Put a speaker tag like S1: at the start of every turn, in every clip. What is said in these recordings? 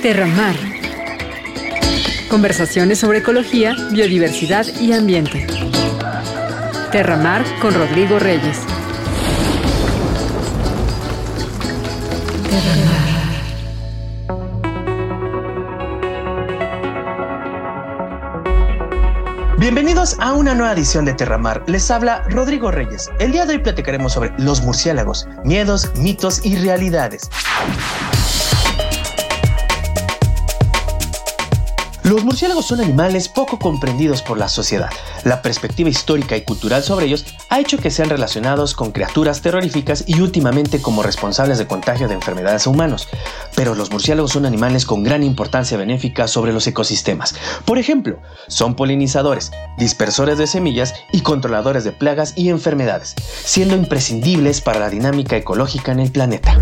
S1: Terramar. Conversaciones sobre ecología, biodiversidad y ambiente. Terramar con Rodrigo Reyes. Terramar.
S2: Bienvenidos a una nueva edición de Terramar. Les habla Rodrigo Reyes. El día de hoy platicaremos sobre los murciélagos, miedos, mitos y realidades. Los murciélagos son animales poco comprendidos por la sociedad. La perspectiva histórica y cultural sobre ellos ha hecho que sean relacionados con criaturas terroríficas y últimamente como responsables de contagio de enfermedades a humanos. Pero los murciélagos son animales con gran importancia benéfica sobre los ecosistemas. Por ejemplo, son polinizadores, dispersores de semillas y controladores de plagas y enfermedades, siendo imprescindibles para la dinámica ecológica en el planeta.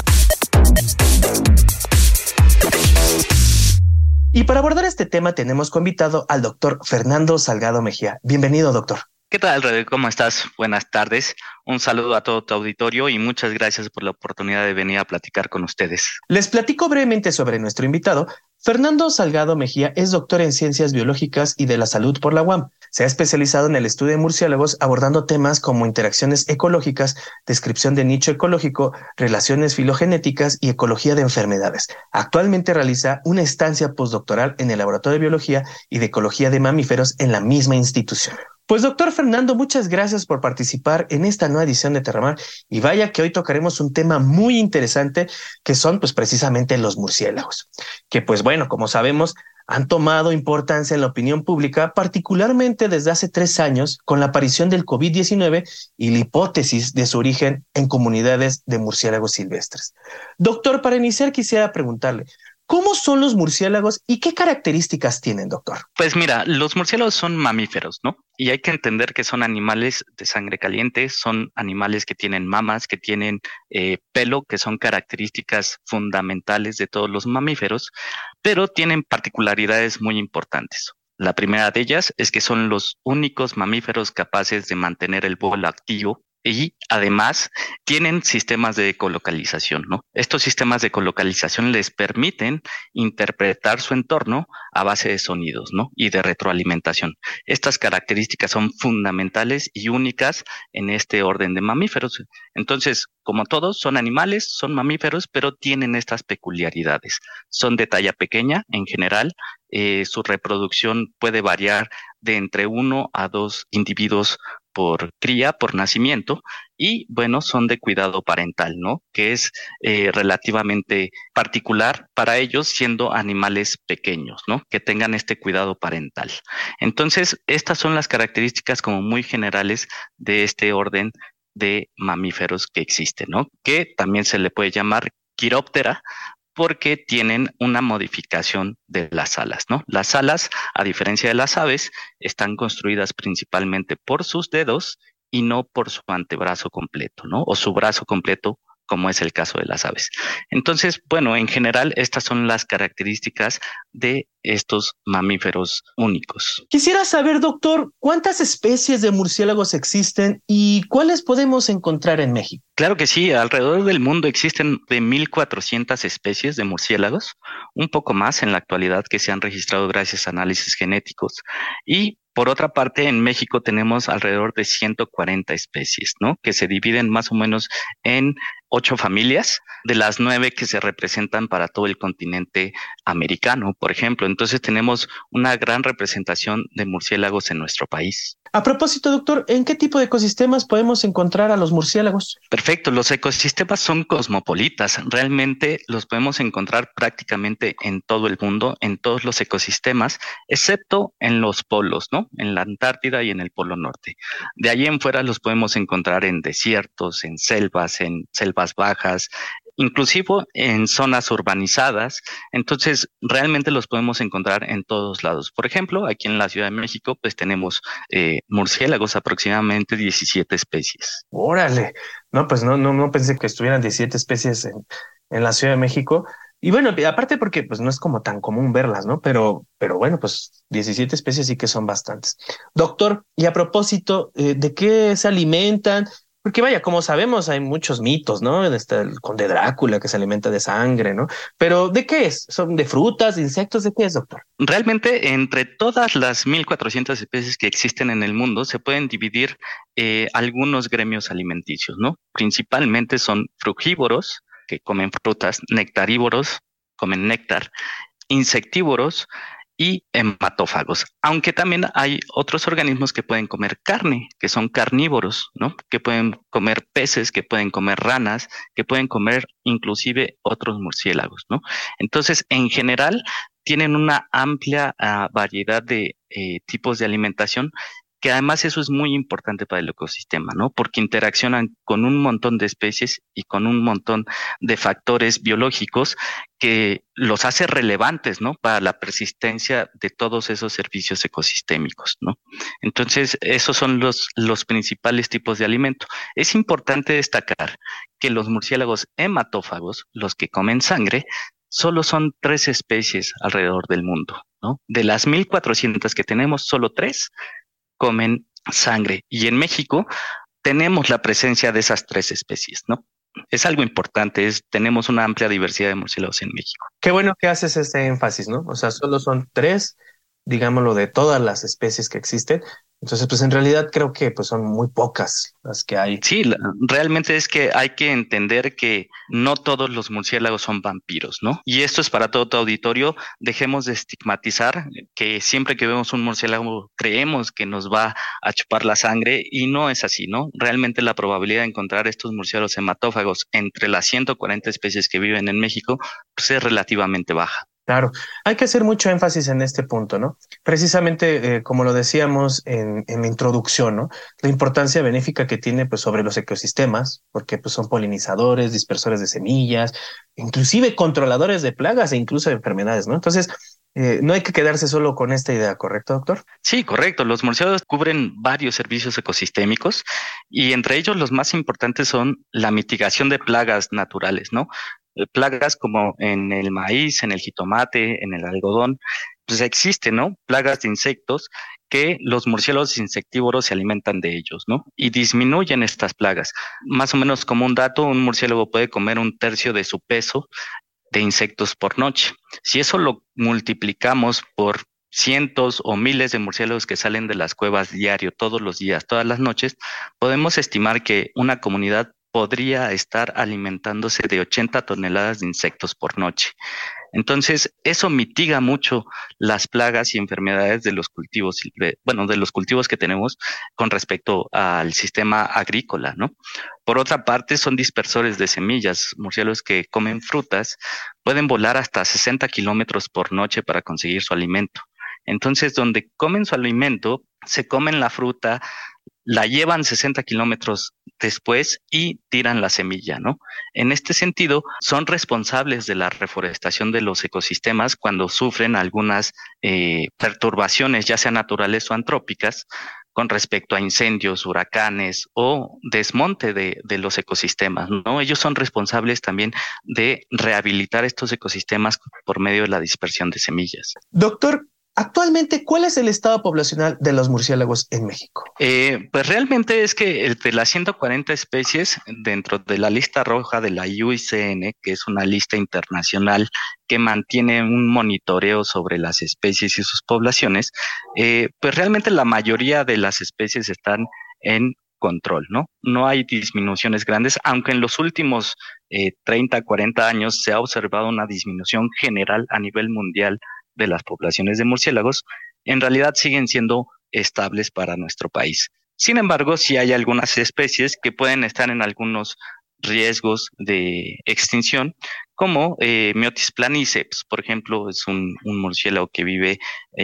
S2: Y para abordar este tema tenemos como invitado al doctor Fernando Salgado Mejía. Bienvenido, doctor.
S3: ¿Qué tal, Rodrigo? ¿Cómo estás? Buenas tardes. Un saludo a todo tu auditorio y muchas gracias por la oportunidad de venir a platicar con ustedes.
S2: Les platico brevemente sobre nuestro invitado. Fernando Salgado Mejía es doctor en Ciencias Biológicas y de la Salud por la UAM. Se ha especializado en el estudio de murciélagos, abordando temas como interacciones ecológicas, descripción de nicho ecológico, relaciones filogenéticas y ecología de enfermedades. Actualmente realiza una estancia postdoctoral en el Laboratorio de Biología y de Ecología de Mamíferos en la misma institución. Pues doctor Fernando, muchas gracias por participar en esta nueva edición de Terramar y vaya que hoy tocaremos un tema muy interesante que son pues precisamente los murciélagos, que pues bueno, como sabemos, han tomado importancia en la opinión pública, particularmente desde hace 3 años con la aparición del COVID-19 y la hipótesis de su origen en comunidades de murciélagos silvestres. Doctor, para iniciar quisiera preguntarle, ¿cómo son los murciélagos y qué características tienen, doctor?
S3: Pues mira, los murciélagos son mamíferos, ¿no? Y hay que entender que son animales de sangre caliente, son animales que tienen mamas, que tienen pelo, que son características fundamentales de todos los mamíferos, pero tienen particularidades muy importantes. La primera de ellas es que son los únicos mamíferos capaces de mantener el vuelo activo y además tienen sistemas de ecolocalización, ¿no? Estos sistemas de ecolocalización les permiten interpretar su entorno a base de sonidos, ¿no? Y de retroalimentación. Estas características son fundamentales y únicas en este orden de mamíferos. Entonces, como todos, son animales, son mamíferos, pero tienen estas peculiaridades. Son de talla pequeña en general. Su reproducción puede variar de entre 1 a 2 individuos por cría, por nacimiento, y bueno, son de cuidado parental, ¿no? Que es relativamente particular para ellos siendo animales pequeños, ¿no? Que tengan este cuidado parental. Entonces, estas son las características como muy generales de este orden de mamíferos que existe, ¿no? Que también se le puede llamar quiróptera, porque tienen una modificación de las alas, ¿no? Las alas, a diferencia de las aves, están construidas principalmente por sus dedos y no por su antebrazo completo, ¿no? O su brazo completo, como es el caso de las aves. Entonces, bueno, en general, estas son las características de estos mamíferos únicos.
S2: Quisiera saber, doctor, ¿cuántas especies de murciélagos existen y cuáles podemos encontrar en México?
S3: Claro que sí, alrededor del mundo existen de 1,400 especies de murciélagos, un poco más en la actualidad que se han registrado gracias a análisis genéticos. Y por otra parte, en México tenemos alrededor de 140 especies, ¿no? Que se dividen más o menos en 8 familias, de las 9 que se representan para todo el continente americano, por ejemplo. Entonces tenemos una gran representación de murciélagos en nuestro país.
S2: A propósito, doctor, ¿en qué tipo de ecosistemas podemos encontrar a los murciélagos?
S3: Perfecto, los ecosistemas son cosmopolitas. Realmente los podemos encontrar prácticamente en todo el mundo, en todos los ecosistemas, excepto en los polos, ¿no? En la Antártida y en el Polo Norte. De ahí en fuera los podemos encontrar en desiertos, en selvas bajas, inclusive en zonas urbanizadas. Entonces, realmente los podemos encontrar en todos lados. Por ejemplo, aquí en la Ciudad de México, pues tenemos murciélagos, aproximadamente 17 especies.
S2: Órale, no, pues no pensé que estuvieran 17 especies en la Ciudad de México. Y bueno, aparte porque pues no es como tan común verlas, ¿no? Pero bueno, pues 17 especies sí que son bastantes. Doctor, y a propósito, ¿de qué se alimentan? Porque vaya, como sabemos, hay muchos mitos, ¿no? Está el conde Drácula que se alimenta de sangre, ¿no? Pero ¿de qué es? ¿Son de frutas, de insectos? ¿De qué es, doctor?
S3: Realmente, entre todas las 1.400 especies que existen en el mundo, se pueden dividir algunos gremios alimenticios, ¿no? Principalmente son frugívoros, que comen frutas, nectarívoros, comen néctar, insectívoros y hematófagos, aunque también hay otros organismos que pueden comer carne, que son carnívoros, ¿no? Que pueden comer peces, que pueden comer ranas, que pueden comer inclusive otros murciélagos, ¿no? Entonces, en general, tienen una amplia variedad de tipos de alimentación, que además eso es muy importante para el ecosistema, ¿no? Porque interaccionan con un montón de especies y con un montón de factores biológicos que los hace relevantes, ¿no? Para la persistencia de todos esos servicios ecosistémicos, ¿no? Entonces, esos son los principales tipos de alimento. Es importante destacar que los murciélagos hematófagos, los que comen sangre, solo son 3 especies alrededor del mundo, ¿no? De las 1.400 que tenemos, solo 3 comen sangre. Y en México tenemos la presencia de esas 3 especies, ¿no? Es algo importante, tenemos una amplia diversidad de murciélagos en México.
S2: Qué bueno que haces este énfasis, ¿no? O sea, solo son 3, digámoslo, de todas las especies que existen. Entonces, pues en realidad creo que pues son muy pocas las que hay.
S3: Sí, realmente es que hay que entender que no todos los murciélagos son vampiros, ¿no? Y esto es para todo tu auditorio. Dejemos de estigmatizar que siempre que vemos un murciélago creemos que nos va a chupar la sangre y no es así, ¿no? Realmente la probabilidad de encontrar estos murciélagos hematófagos entre las 140 especies que viven en México pues es relativamente baja.
S2: Claro, hay que hacer mucho énfasis en este punto, ¿no? Precisamente, como lo decíamos en la introducción, ¿no? La importancia benéfica que tiene, pues, sobre los ecosistemas, porque, pues, son polinizadores, dispersores de semillas, inclusive controladores de plagas e incluso de enfermedades, ¿no? Entonces, no hay que quedarse solo con esta idea, ¿correcto, doctor?
S3: Sí, correcto. Los murciélagos cubren varios servicios ecosistémicos y entre ellos los más importantes son la mitigación de plagas naturales, ¿no? Plagas como en el maíz, en el jitomate, en el algodón, pues existen, ¿no? Plagas de insectos que los murciélagos insectívoros se alimentan de ellos, ¿no? Y disminuyen estas plagas. Más o menos como un dato, un murciélago puede comer 1/3 de su peso de insectos por noche. Si eso lo multiplicamos por cientos o miles de murciélagos que salen de las cuevas diario, todos los días, todas las noches, podemos estimar que una comunidad podría estar alimentándose de 80 toneladas de insectos por noche. Entonces, eso mitiga mucho las plagas y enfermedades de los cultivos, de los cultivos que tenemos con respecto al sistema agrícola, ¿no? Por otra parte, son dispersores de semillas. Murciélagos que comen frutas pueden volar hasta 60 kilómetros por noche para conseguir su alimento. Entonces, donde comen su alimento, se comen la fruta, la llevan 60 kilómetros después y tiran la semilla, ¿no? En este sentido, son responsables de la reforestación de los ecosistemas cuando sufren algunas perturbaciones, ya sean naturales o antrópicas, con respecto a incendios, huracanes o desmonte de los ecosistemas, ¿no? Ellos son responsables también de rehabilitar estos ecosistemas por medio de la dispersión de semillas.
S2: Doctor, actualmente, ¿cuál es el estado poblacional de los murciélagos en México?
S3: Pues realmente es que de las 140 especies dentro de la lista roja de la IUCN, que es una lista internacional que mantiene un monitoreo sobre las especies y sus poblaciones, pues realmente la mayoría de las especies están en control, ¿no? No hay disminuciones grandes, aunque en los últimos 30, 40 años se ha observado una disminución general a nivel mundial de las poblaciones de murciélagos, en realidad siguen siendo estables para nuestro país. Sin embargo, sí hay algunas especies que pueden estar en algunos riesgos de extinción, como Myotis planiceps, por ejemplo, es un murciélago que vive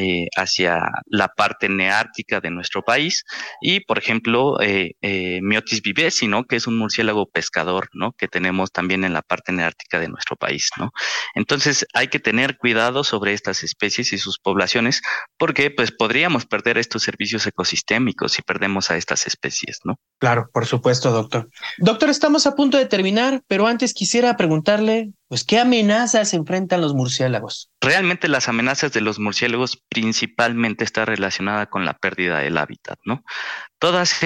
S3: hacia la parte neártica de nuestro país, y por ejemplo, Myotis vivesi, ¿no? Que es un murciélago pescador, ¿no? Que tenemos también en la parte neártica de nuestro país, ¿no? Entonces hay que tener cuidado sobre estas especies y sus poblaciones, porque pues podríamos perder estos servicios ecosistémicos si perdemos a estas especies, ¿no?
S2: Claro, por supuesto, doctor. Doctor, estamos a punto de terminar, pero antes quisiera preguntarle, pues, ¿qué amenazas enfrentan los murciélagos?
S3: Realmente las amenazas de los murciélagos principalmente está relacionada con la pérdida del hábitat, ¿no? Todas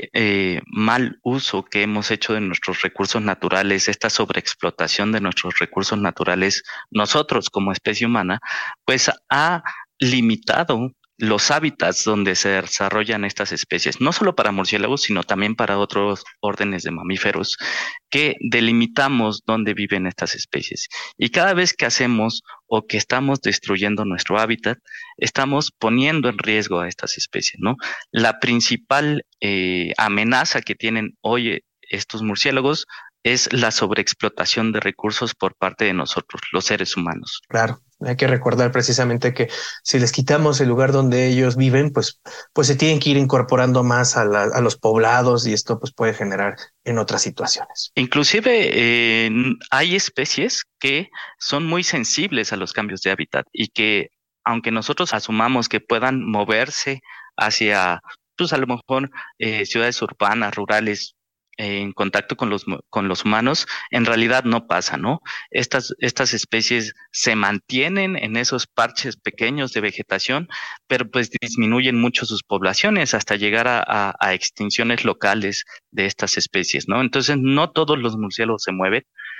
S3: mal uso que hemos hecho de nuestros recursos naturales, esta sobreexplotación de nuestros recursos naturales, nosotros como especie humana, pues ha limitado los hábitats donde se desarrollan estas especies, no solo para murciélagos, sino también para otros órdenes de mamíferos que delimitamos dónde viven estas especies. Y cada vez que hacemos o que estamos destruyendo nuestro hábitat, estamos poniendo en riesgo a estas especies, ¿no? La principal amenaza que tienen hoy estos murciélagos es la sobreexplotación de recursos por parte de nosotros, los seres humanos.
S2: Claro, hay que recordar precisamente que si les quitamos el lugar donde ellos viven, pues se tienen que ir incorporando más a los poblados y esto pues puede generar en otras situaciones.
S3: Inclusive hay especies que son muy sensibles a los cambios de hábitat y que aunque nosotros asumamos que puedan moverse hacia, pues a lo mejor ciudades urbanas, rurales, en contacto con los humanos, en realidad no pasa, ¿no? Estas especies se mantienen en esos parches pequeños de vegetación, pero pues disminuyen mucho sus poblaciones hasta llegar a extinciones locales de estas especies, ¿no? Entonces, no todos los murciélagos se mueven.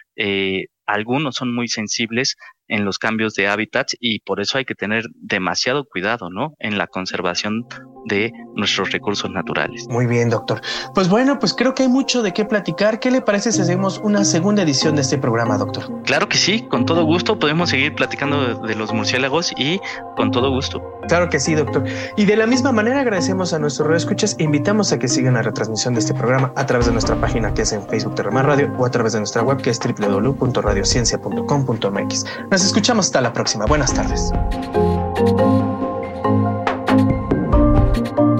S3: Algunos son muy sensibles en los cambios de hábitats y por eso hay que tener demasiado cuidado, ¿no? En la conservación de nuestros recursos naturales.
S2: Muy bien, doctor. Pues bueno, pues creo que hay mucho de qué platicar. ¿Qué le parece si hacemos una segunda edición de este programa, doctor?
S3: Claro que sí, con todo gusto. Podemos seguir platicando de los murciélagos y con todo gusto.
S2: Claro que sí, doctor. Y de la misma manera agradecemos a nuestros radioescuchas e invitamos a que sigan la retransmisión de este programa a través de nuestra página que es en Facebook Terramar Radio o a través de nuestra web que es www.radiociencia.com.mx. Nos escuchamos hasta la próxima. Buenas tardes.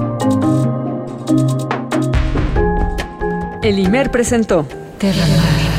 S1: El IMER presentó Terramar.